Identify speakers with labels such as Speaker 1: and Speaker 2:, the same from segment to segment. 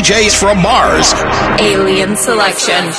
Speaker 1: DJs from Mars.
Speaker 2: Alien Selection.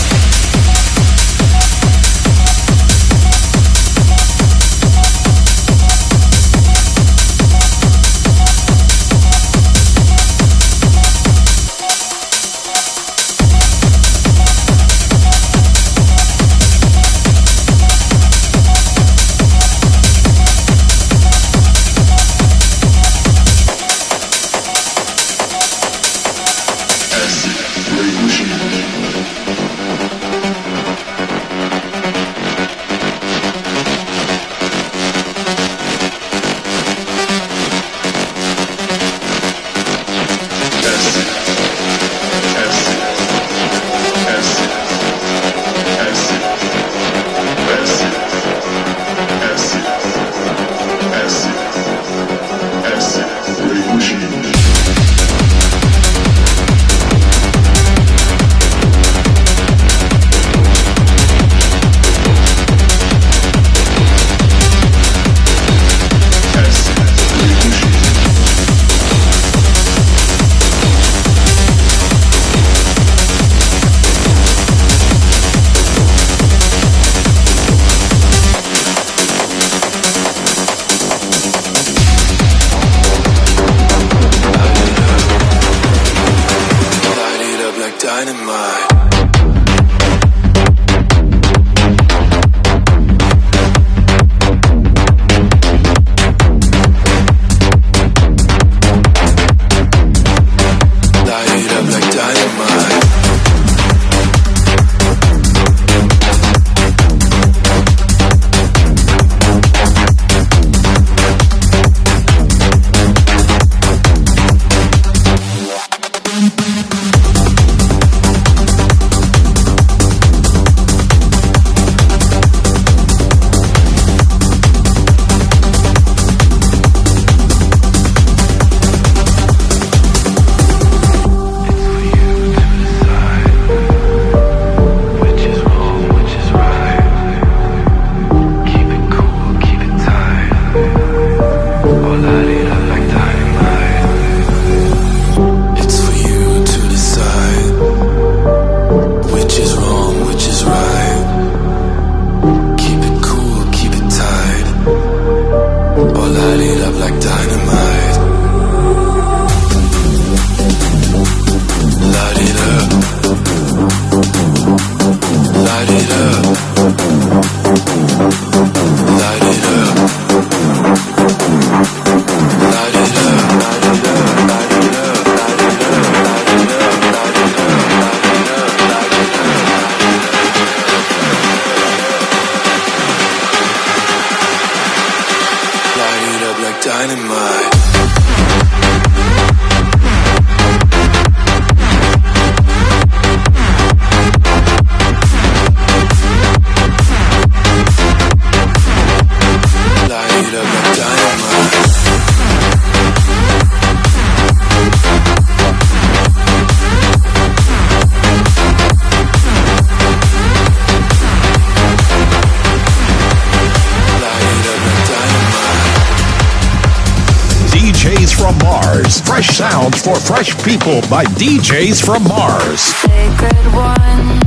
Speaker 1: Fresh sounds for fresh people by DJs from Mars.
Speaker 3: Sacred one,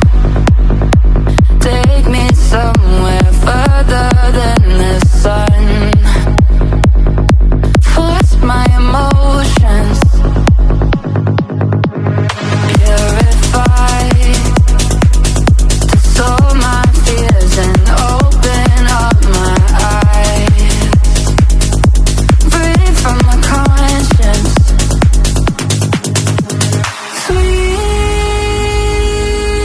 Speaker 3: take me somewhere further than the sun. Force my emotions, purify, dissolve my fears and open up my eyes. Breathe from my conscience. Sweet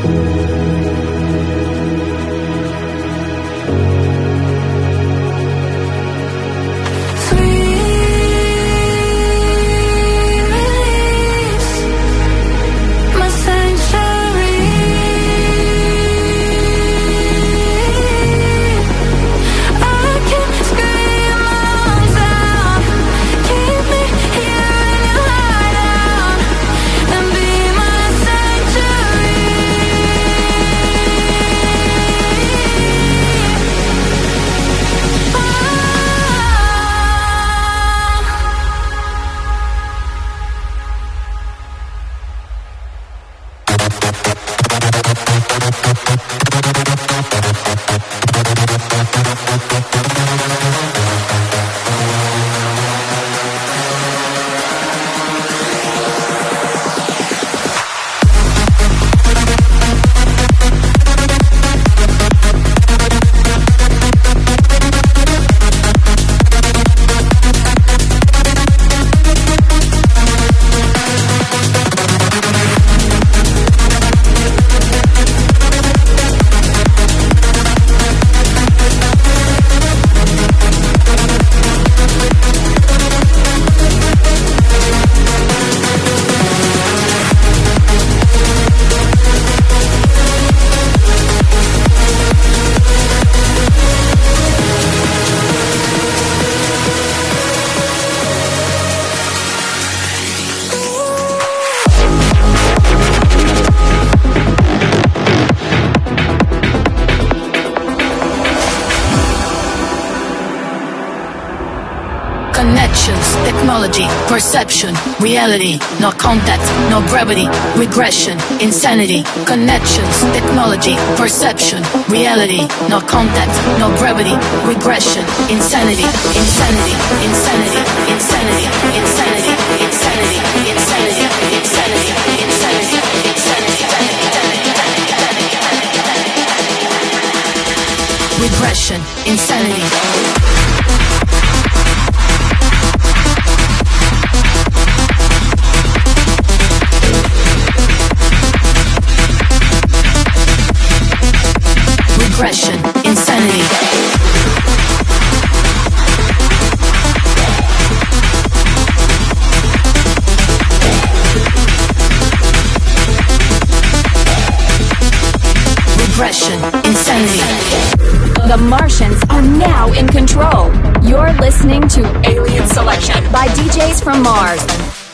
Speaker 4: Technology, perception, reality, no contact, no gravity, regression, insanity, connections, technology, perception, reality, no contact, no gravity, regression, insanity, insanity, insanity, insanity, insanity, insanity, insanity, insanity, insanity, insanity, regression, insanity. Regression, insanity. Regression, insanity.
Speaker 2: The Martians are now in control. You're listening to Alien Selection by DJs from Mars.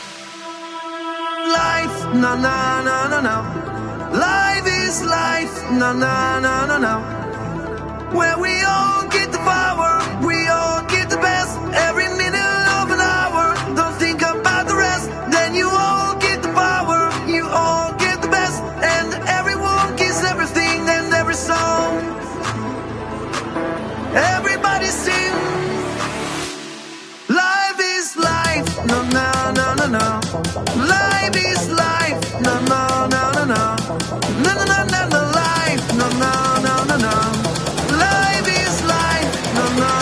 Speaker 5: Life, no, no, no, no, no. Life is life, no, no, no, no, no. Where we all get the power, we all get the best. Every minute of an hour, don't think about the rest. Then you all get the power, you all get the best. And everyone gets everything and every song. Everybody sing. Life is life, no, no, no, no, no. Life is life, no, no, no, no, no. No, no, no, no, no, life, no, no, no, no, no. Life is life, no, no,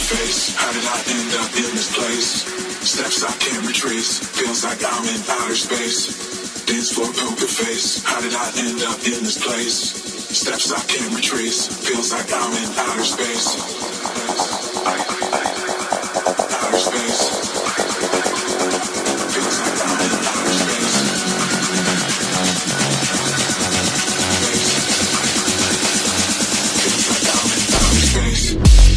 Speaker 6: face. How did I end up in this place? Steps I can't retrace. Feels like I'm in outer space. Dance floor poker face. How did I end up in this place? Steps I can't retrace. Feels like I'm in outer space. Outer space. Feels like I'm in outer space. Feels like I'm in outer space.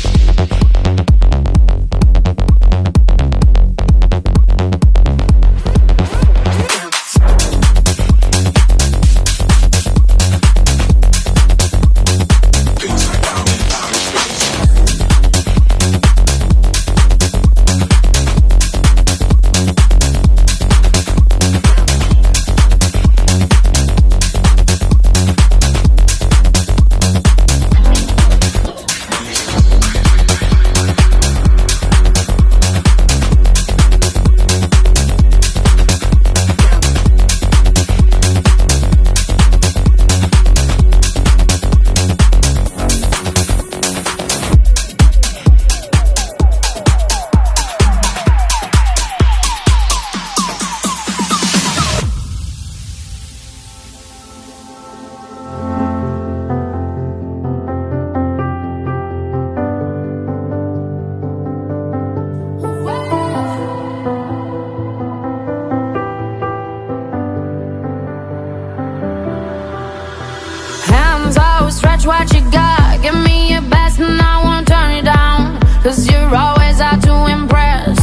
Speaker 3: What you got, give me your best and I won't turn it down. Cause you're always out to impress.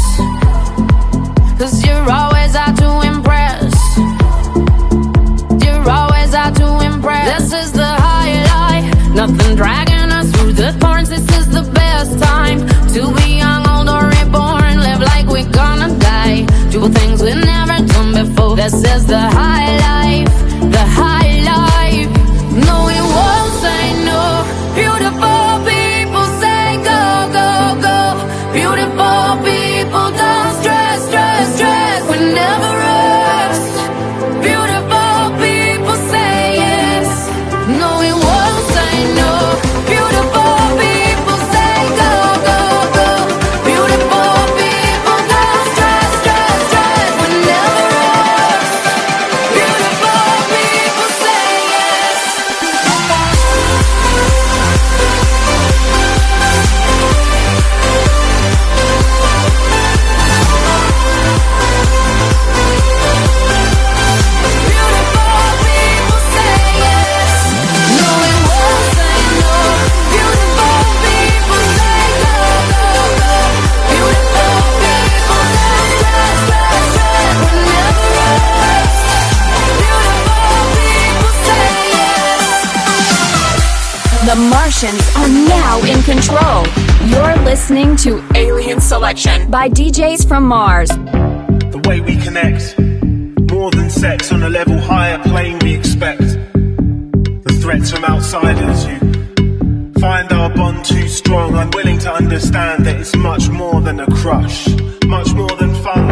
Speaker 3: Cause you're always out to impress. You're always out to impress. This is the highlight, nothing dragging us through the thorns. This is the best time to be young, old or reborn. Live like we're gonna die, do things we've never done before. This is the high life, the high life. No, we won't say no. Beautiful people say go, go, go. Beautiful people don't stress, stress, stress. We never rest. Beautiful people say yes. No, we won't say no. Beautiful people say go, go, go. Beautiful people don't stress, stress, stress. We never rest. Beautiful people say yes.
Speaker 2: The Martians are now in control. You're listening to Alien Selection by DJs from Mars.
Speaker 7: The way we connect, more than sex, on a level higher plane we expect. The threats from outsiders who find our bond too strong, unwilling to understand that it's much more than a crush, much more than fun.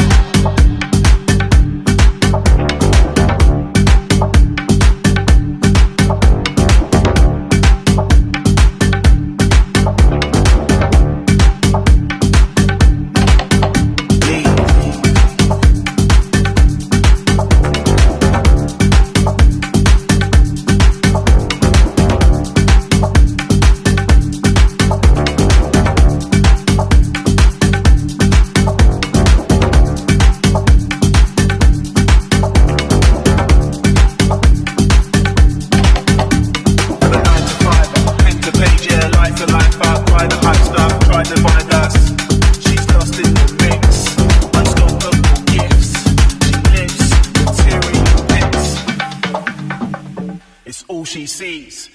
Speaker 7: She sees.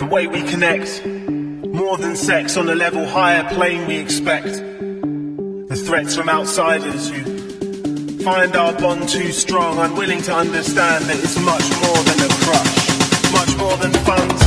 Speaker 7: way we connect. More than sex, on a level higher plane we expect. The threats from outsiders who find our bond too strong, unwilling to understand that it's much more than a crush, much more than funds.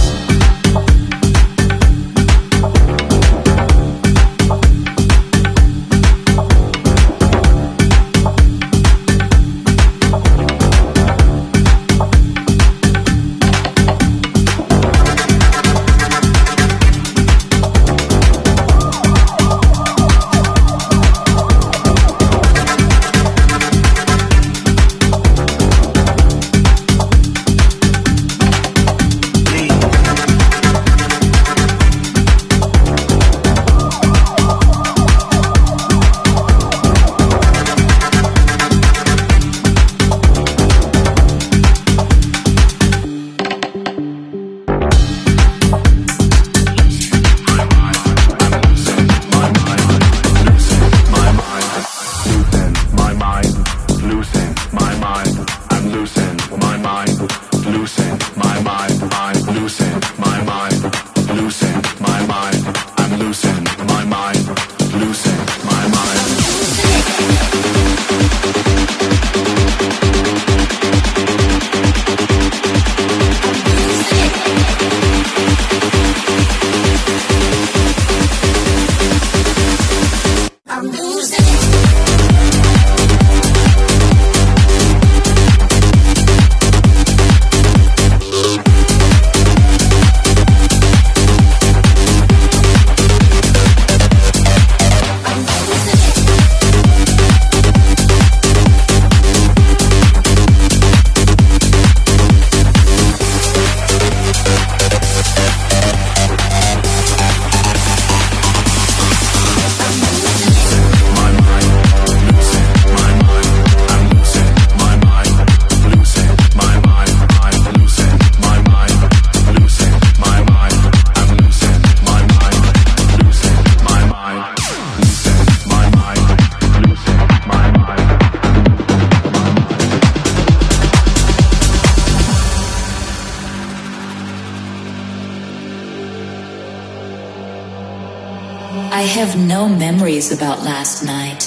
Speaker 8: I have no memories about last night.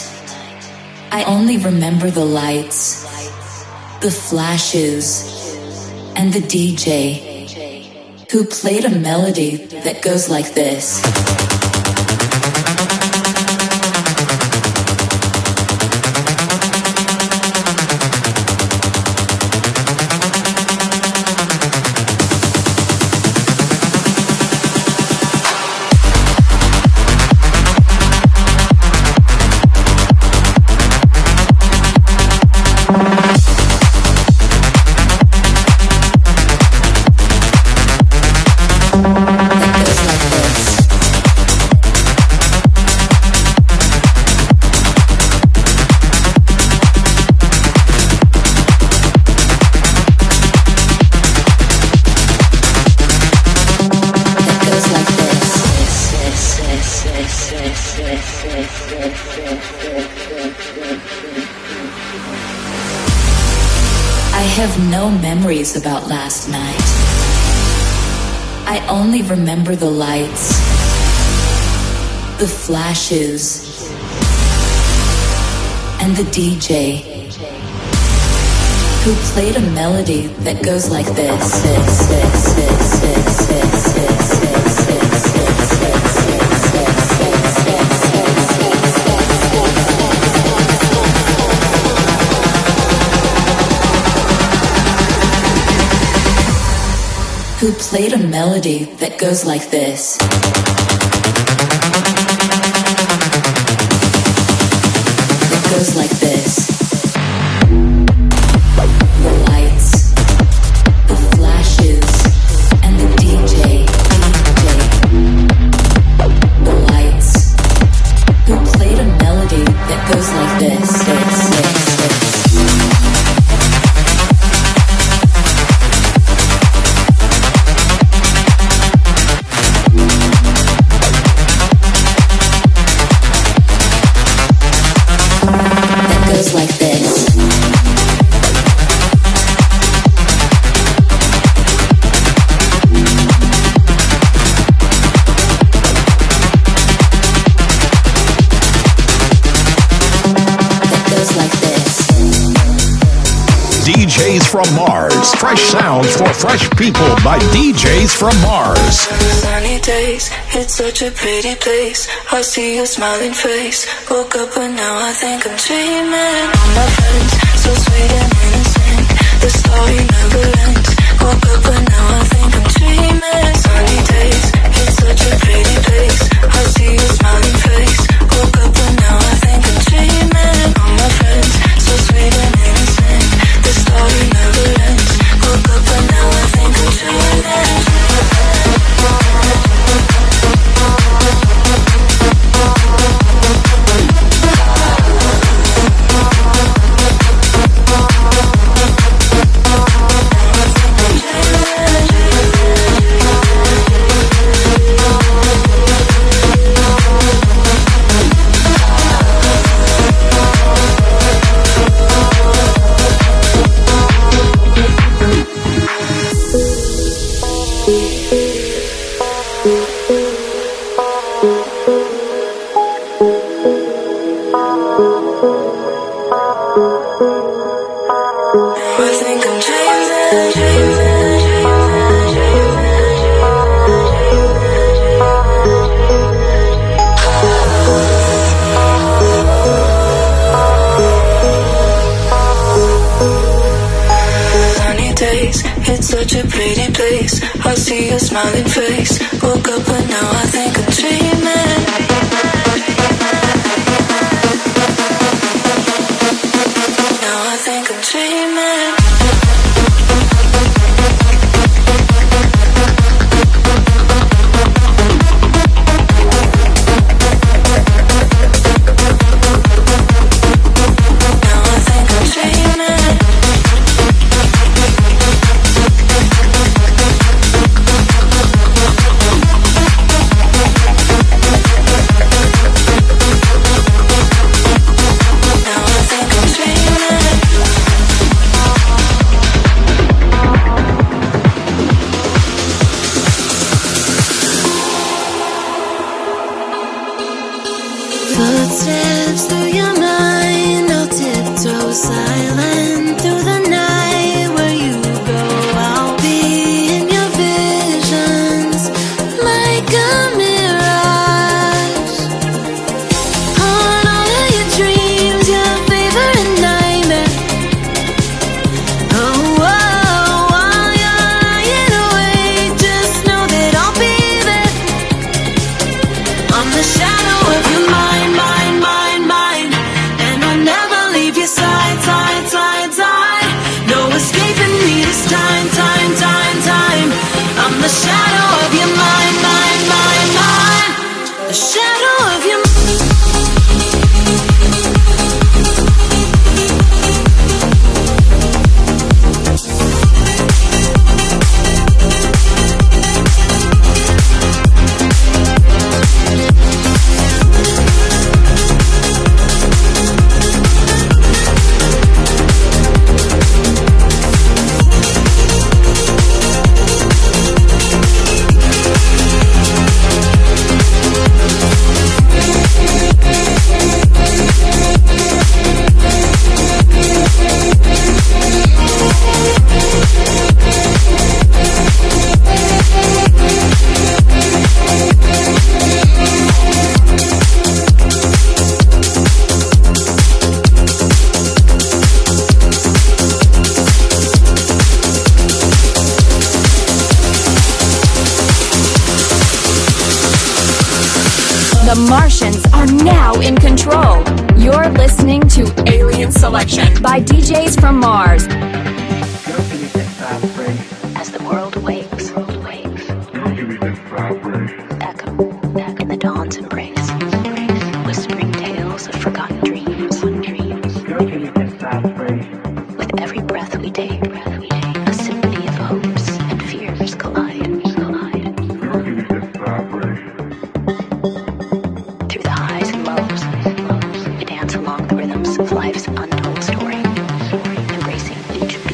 Speaker 8: I only remember the lights, the flashes, and the DJ who played a melody that goes like this. No memories about last night. I only remember the lights, the flashes, and the DJ who played a melody that goes like this. Who played a melody that goes like this. It goes like this. The lights, the flashes, and the DJ. The lights. Who played a melody that goes like this. Like
Speaker 1: DJs from Mars. Fresh sounds for fresh people by DJs from Mars.
Speaker 9: Sunny days, it's such a pretty place. I see your smiling face. Woke up but now I think I'm dreaming. All my friends, so sweet and innocent. The story never ends. Woke up but now I think I'm dreaming. Sunny days, it's such a pretty place. I see your smiling face. Woke up but now I think I'm dreaming. All my friends, so sweet and innocent. The story never ends. Woke up but now I think I'm dreaming. Smiling face. Woke up but now I think I'm dreaming. Now I think I'm dreaming.
Speaker 10: Footsteps through your mind, I'll tiptoe silent through the night. Where you go, I'll be in your visions like a mirage. On all of your dreams, your favorite nightmare. Oh, whoa, while you're lying awake, just know that I'll be there. I'm the shadow of your mind. I'm the shadow of your mind, mind, mind, mind. The shadow of your mind.
Speaker 2: The Martians are now in control. You're listening to Alien Selection by DJs from Mars.
Speaker 11: As the world wakes, back in the dawn's embrace, whispering tales of forgotten dreams. With every breath we take, a symphony of hopes and fears collide. Through the highs and lows, we dance along the rhythms of life's untold story, embracing each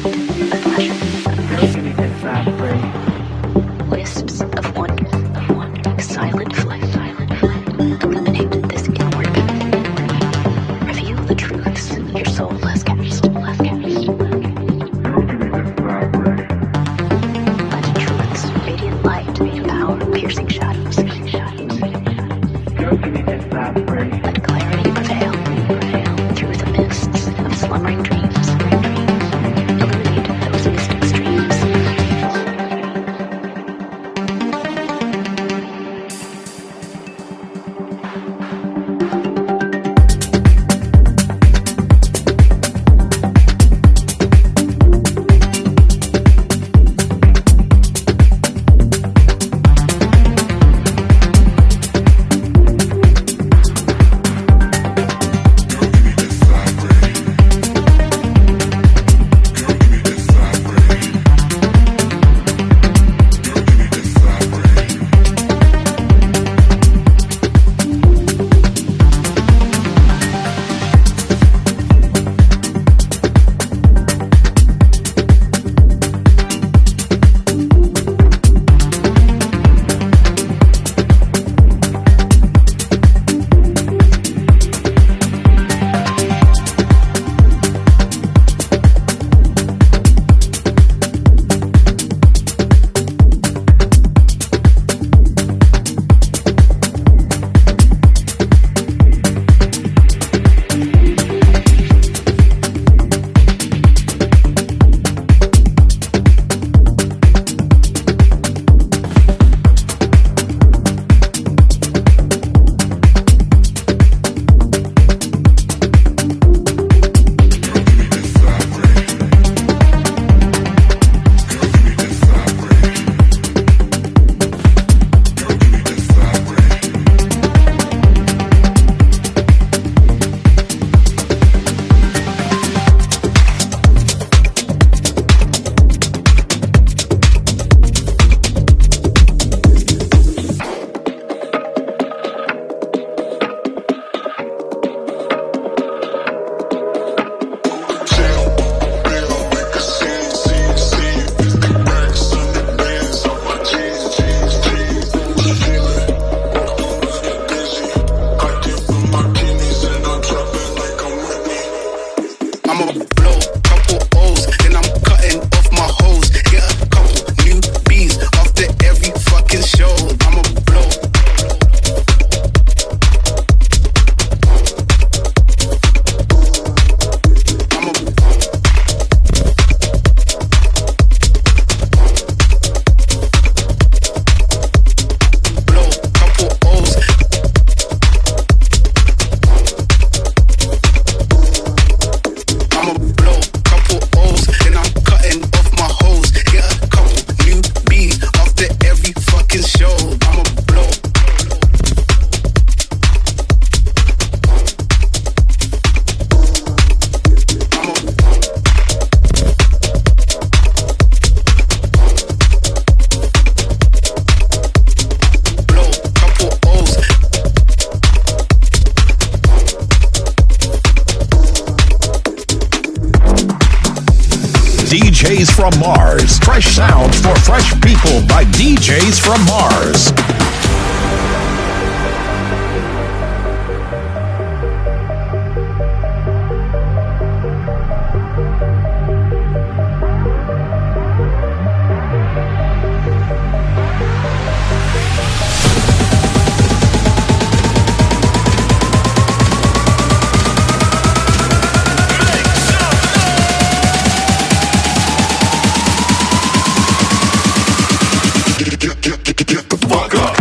Speaker 1: DJs from Mars. Fresh sounds for fresh people by DJs from Mars.
Speaker 6: Get the fuck up.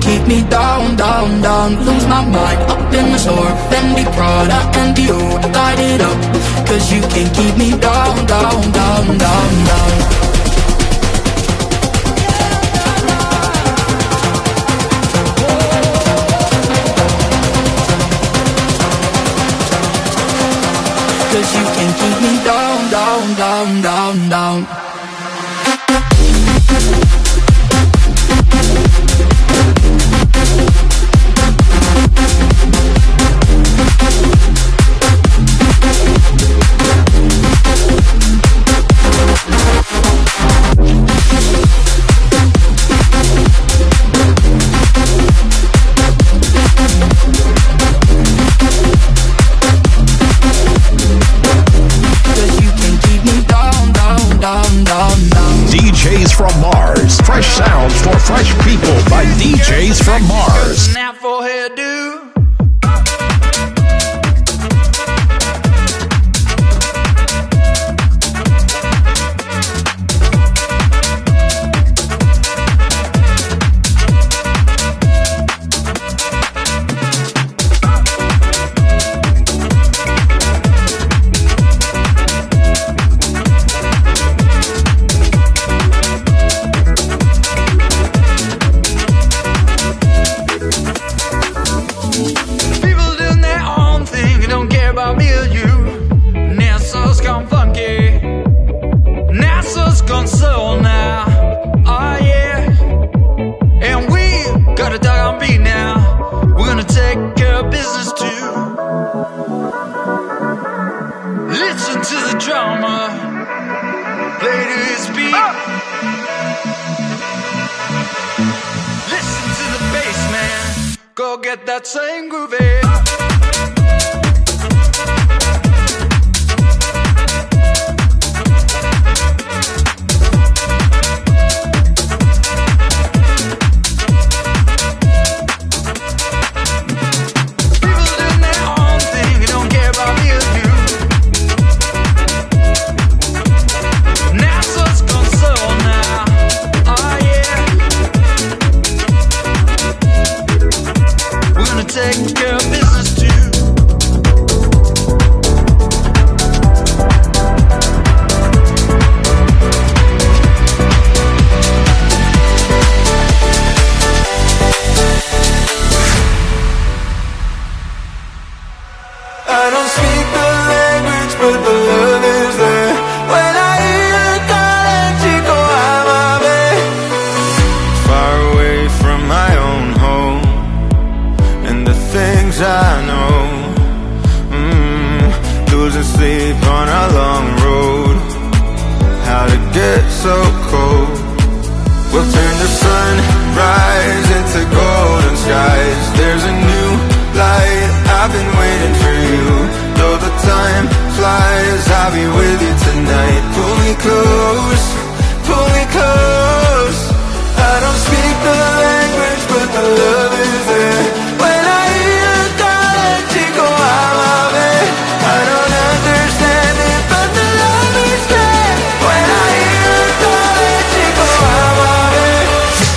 Speaker 12: keep me down, down, down. Lose my mind up in the store, then be Prada and Dior. Light it up, cause you can't keep me down, down, down, down, down. Cause you can keep me down, down, down, down, down.
Speaker 1: DJs from Mars. Fresh sounds for fresh people by DJs from Mars.
Speaker 5: Now for hairdo.
Speaker 13: That same groovy. Take care of business too.
Speaker 5: I don't speak the language, but the love is there. When I hear a calling, chico, I'm a man. Far away from my own home and the things I know. Losing sleep on a long road. How'd it get so cold? We'll turn the sunrise into golden skies. There's a new light, I've been waiting for you. Though the time flies, I'll be with you tonight. Pull me close, pull me close. I don't speak the language, but the love is there. When I hear a calling, chico, I'm a man. I don't understand it, but the love is there. When I hear a calling, chico, I'm a man.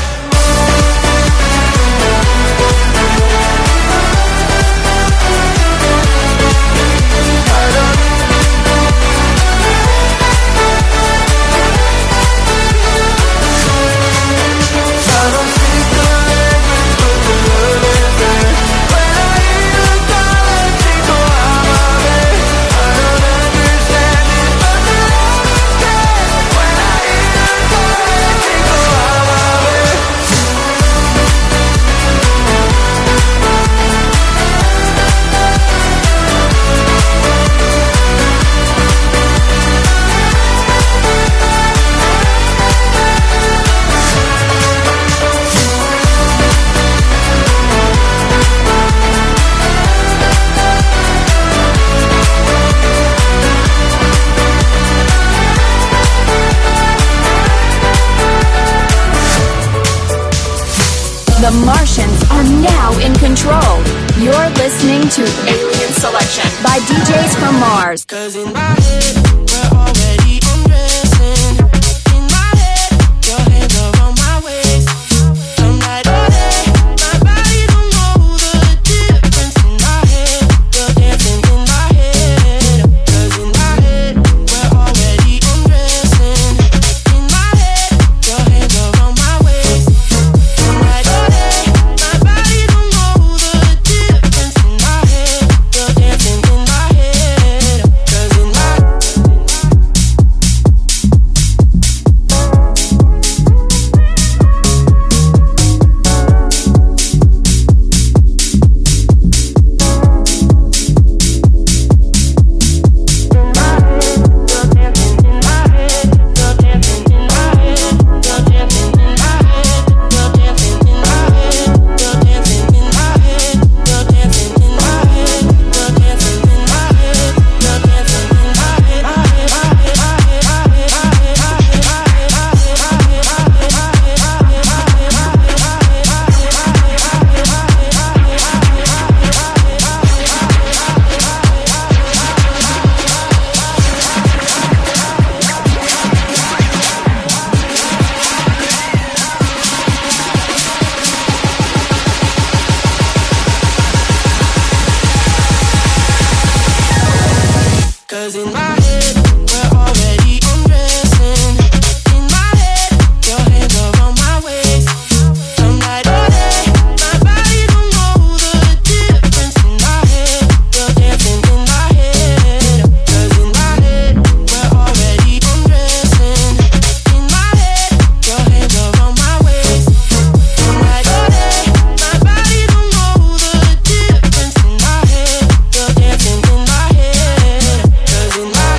Speaker 2: The Martians are now in control. You're listening to Alien Selection by DJs from Mars.
Speaker 14: 'Cause in my head, we're already undressing. In my head, your hands are on my waist. I'm like, oh, hey, in my head, we're already undressing. In my head, your hands are on my waist. I'm like, oh hey, my body don't know the difference. In my head, you're dancing in my head. 'Cause in my head, we're already undressing. In my head, your hands are on my waist. I'm like, oh hey, my body don't know the difference. In my head, you're dancing in my head. 'Cause in my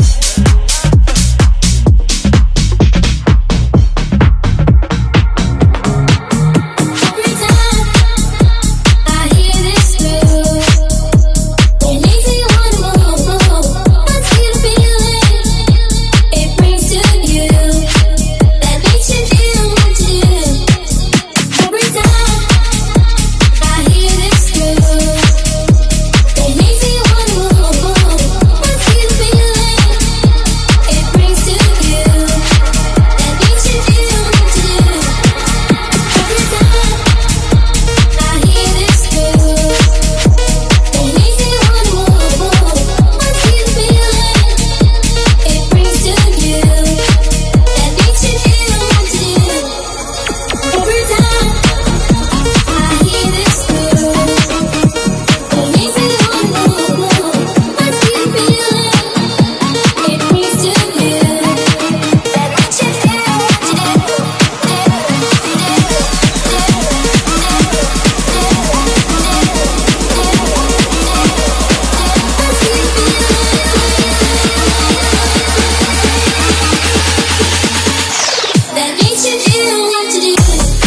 Speaker 10: every time I hear this groove, it makes me wanna move. I feel the feeling it brings to you, that makes you feel what to do. Every time I hear this groove, it makes me wanna move. I feel the feeling it brings to you, that makes you feel what to do. Every time I hear this groove, it makes me wanna move. I feel the feeling it brings to you, that makes you feel what to do. Every time I hear this groove, it makes me wanna move. I feel the feeling it brings to you, that makes you feel what to do. That makes you feel what to do.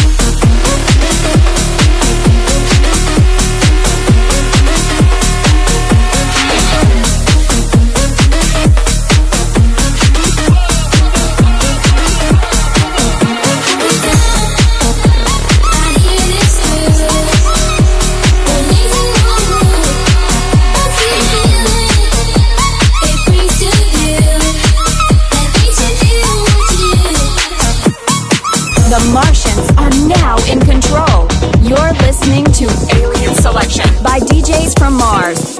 Speaker 10: I hear this groove, it makes me wanna move. I feel the feeling it brings to you, that makes you feel what to do.
Speaker 2: The Martians are now in control. You're listening to Alien Selection by DJs from Mars.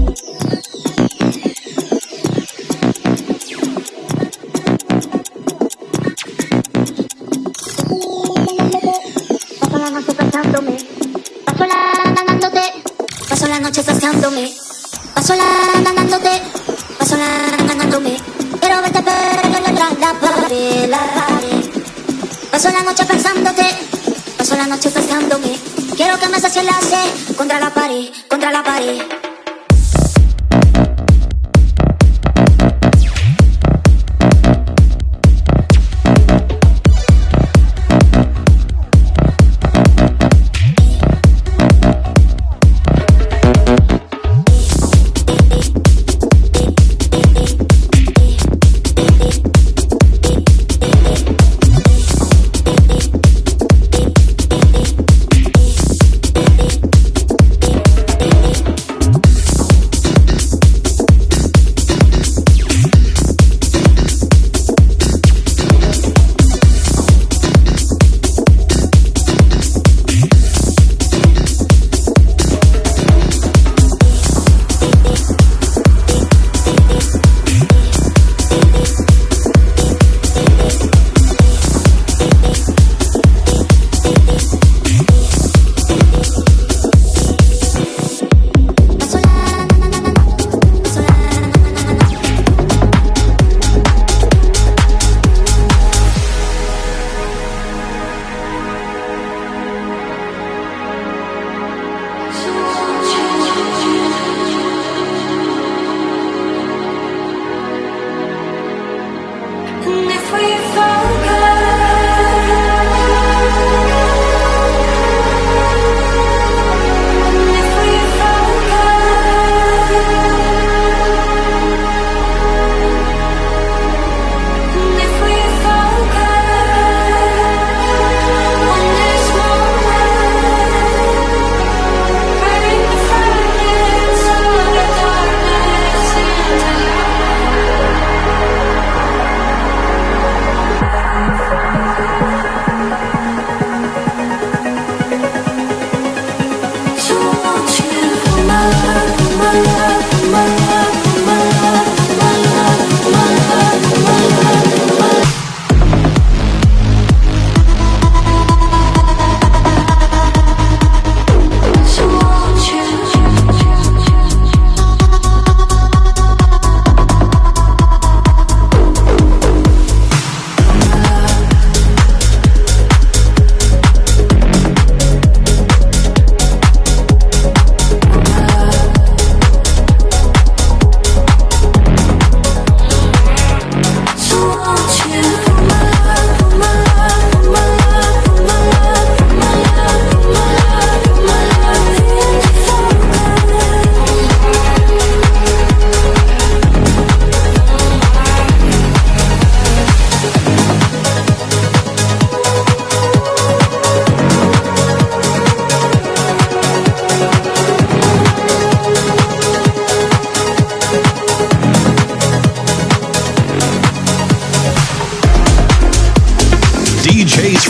Speaker 10: Paso la noche saciándome, paso la ganándote, paso la ganándome. Quiero verte perder la pared, la pared. Paso la noche pensándote, paso la noche saciándome. Quiero que me sacie la sed contra la pared, contra la pared.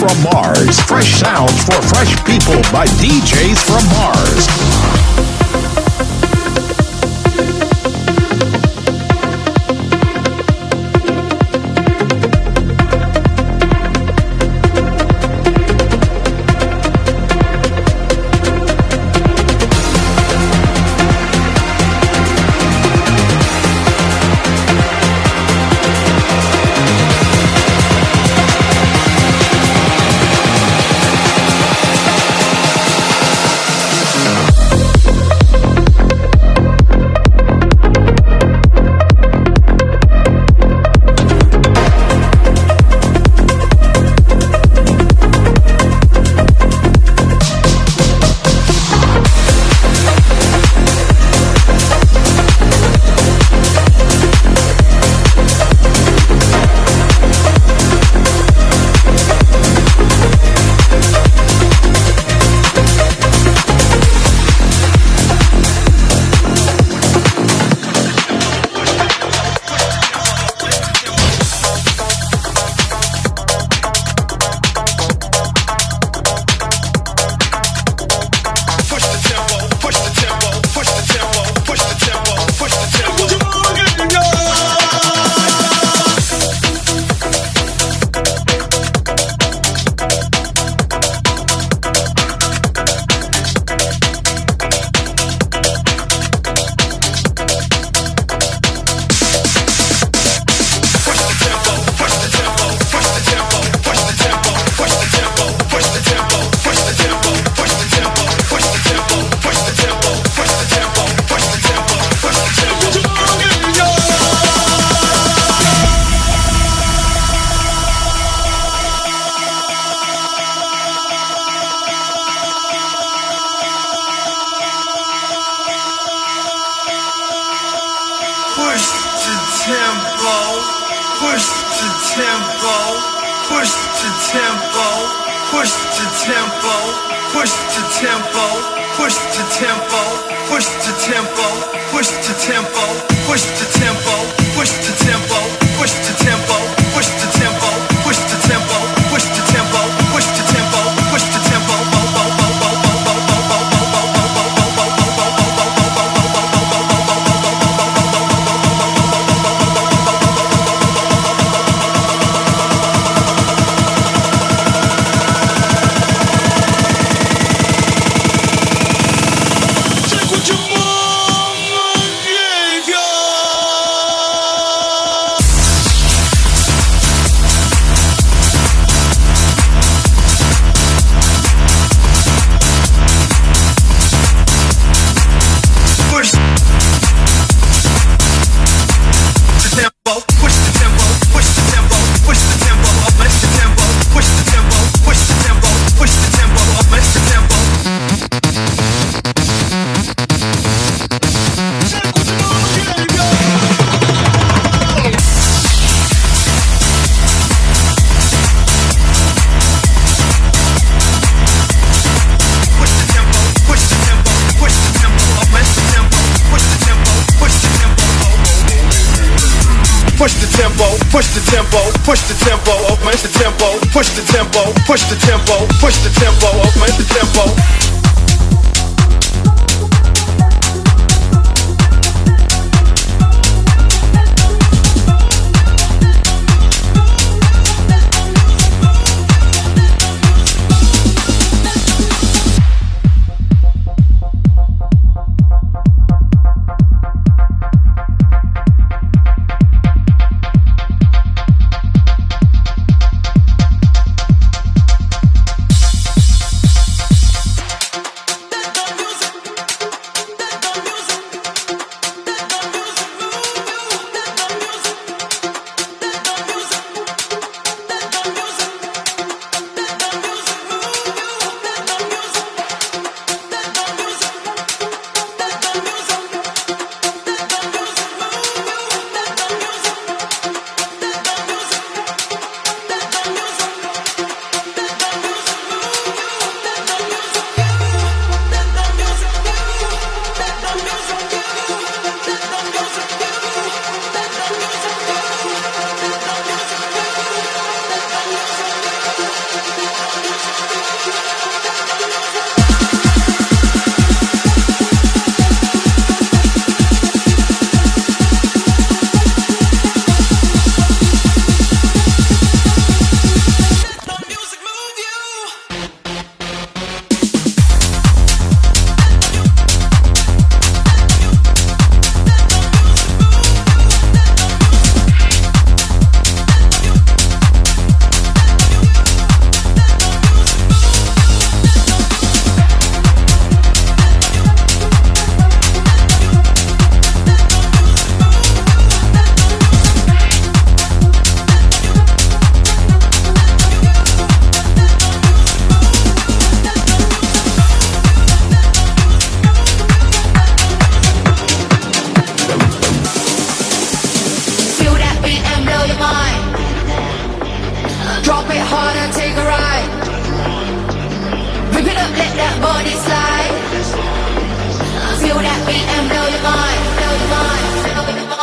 Speaker 1: from Mars. Fresh sounds for fresh people by DJs from Mars.
Speaker 3: wanna take a ride. Rip it up, let that body slide. Feel that beat and blow your mind, blow your mind, blow your mind.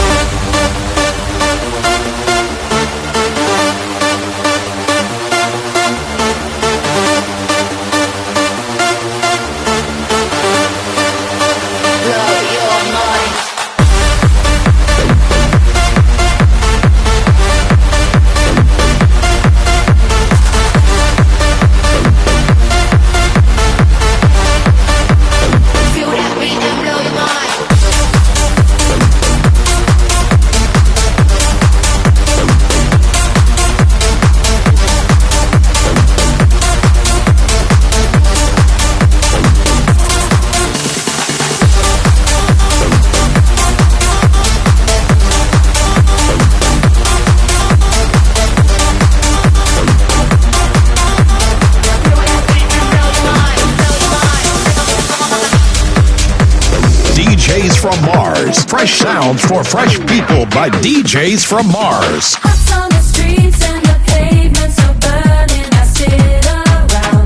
Speaker 1: DJs from Mars. Fresh sounds for fresh people by DJs from Mars.
Speaker 10: Hearts on the streets and the pavements are burning. I sit around,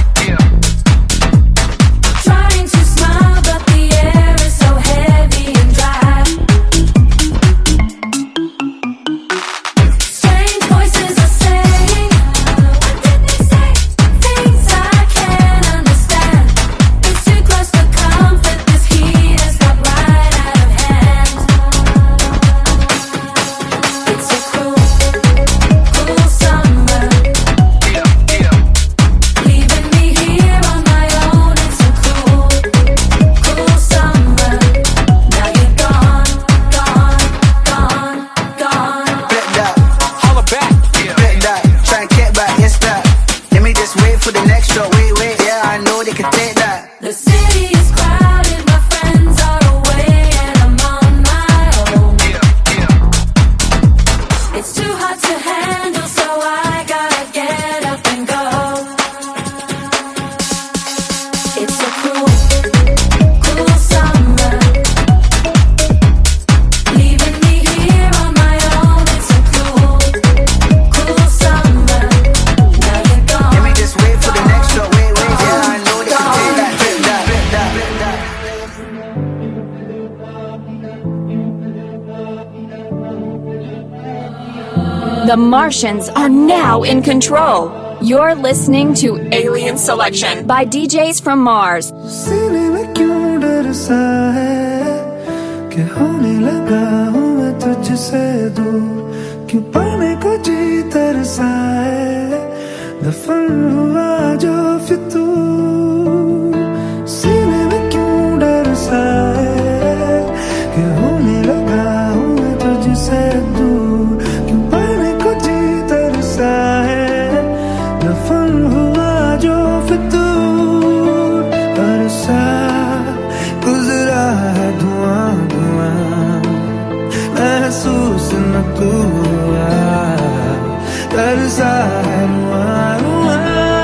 Speaker 10: trying to smile, but the air is so heavy and dry. Strange voices are saying, what did they say? Things I can't understand. It's too close to comfort. This heat has got right out of hand. It's a cruel summer, leaving me here on my own. It's a cruel summer. Now you're gone, gone, gone, gone.
Speaker 15: Flip that, holla back, flip that, try and get back, yes that. Let me just wait for the next shot, wait, yeah, I know they can take that.
Speaker 10: The city is crowded, my friends are away, and I'm on my own. It's too hard to handle, so I gotta get up and go. It's a cruel summer, leaving me here on my own. It's a cruel summer. Now you're gone.
Speaker 15: Let me just wait for the next shot, wait, yeah, I know they can take that, flip that, flip that, flip that.
Speaker 2: The Martians are now in control. You're listening to Alien Selection by DJs from Mars.
Speaker 5: सीने में क्यों डर सा है कि होने लगा हूँ मैं तुझसे दूर, क्यों पाने को जी तरसा है, दफन हुआ जो फितूर। सीने में क्यों डर सा है कि होने लगा हूँ मैं तुझसे दूर, क्यों पाने को जी तरसा है, दफन हुआ जो फितूर। बरसा गुजरा है धुआं धुआं, महसूस न तू हुआ, तरसा है रुआं रुआं।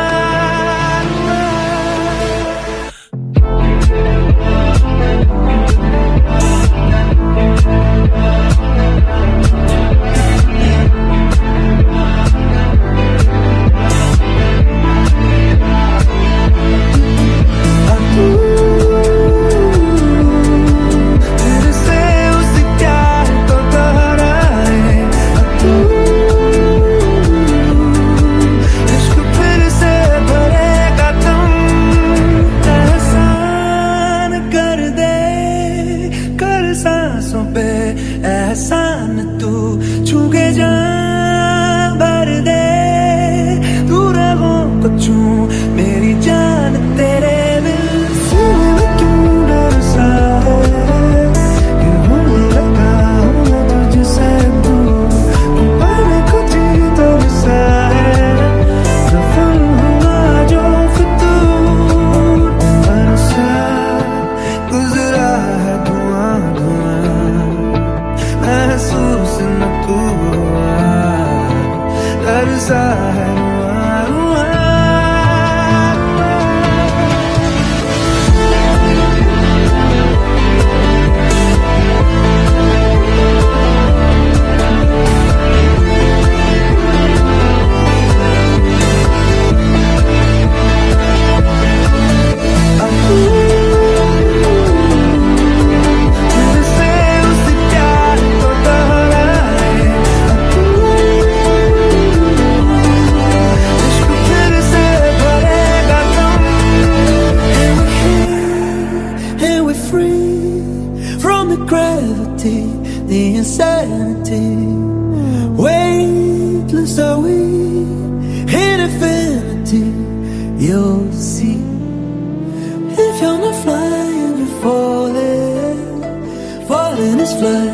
Speaker 5: तेरे से उस प्यार को दोहराए, इश्क फिर से भरेगा तुम, एहसान कर दे, कर सांसों पे एहसान तू, छू के जान भर दे, तू रगों को छू मेरी जान तेरे दिल। सीने में क्यों डर सा है कि होने लगा हूँ मैं तुझसे दूर, पाने को जी तरसा है, दफन हुआ जो फितूर। बरसा गुजरा है धुआं धुआं, महसूस न तू हुआ, तरसा है रुआं रुआं।
Speaker 16: vanity. Weightless are we in infinity. You'll see. If you're not flying, you're falling. Falling is flying.